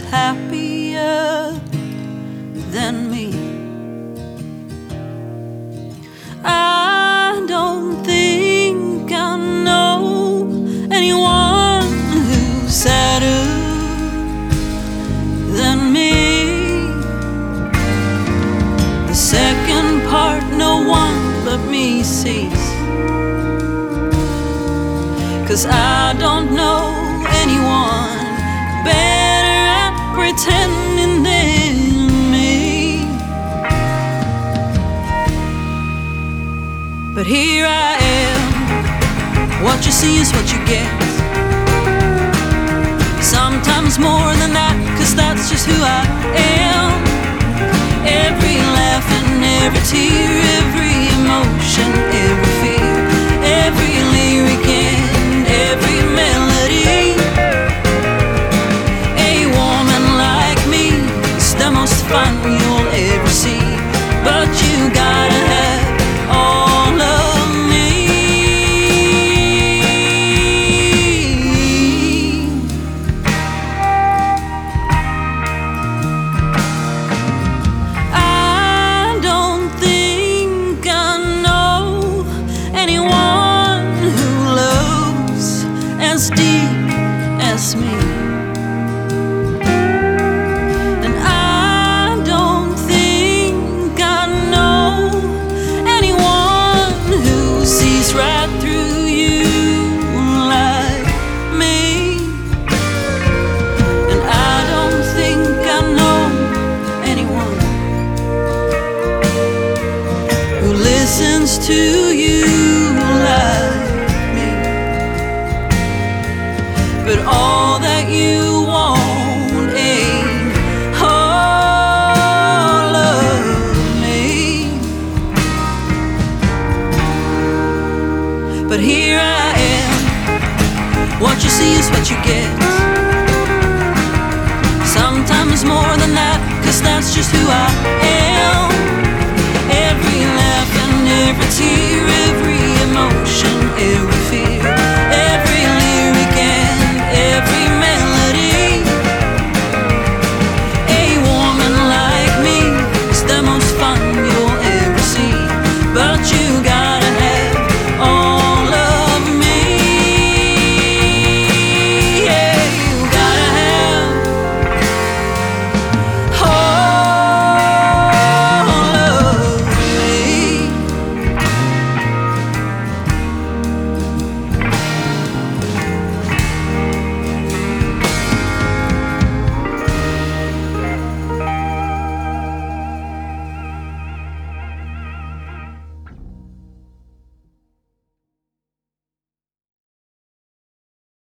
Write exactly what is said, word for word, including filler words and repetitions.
happier than me. I don't think I know anyone who's sadder than me. The second part no one but me sees, 'cause I don't know anyone better at pretending than me. But here I am, what you see is what you get. Sometimes more than that, 'cause that's just who I am. Every laugh and every tear, every emotion, every fear, every lyric and every melody. A woman like me is the most fun you'll ever see, but you gotta have all of me. I don't think I know anyone who loves as deep as me. And I don't think I know anyone who sees right through you like me. And I don't think I know anyone who listens to you like me. But all that you want ain't all of me. But here I am, what you see is what you get. Sometimes more than that, 'cause that's just who I am. Every laugh and every tear,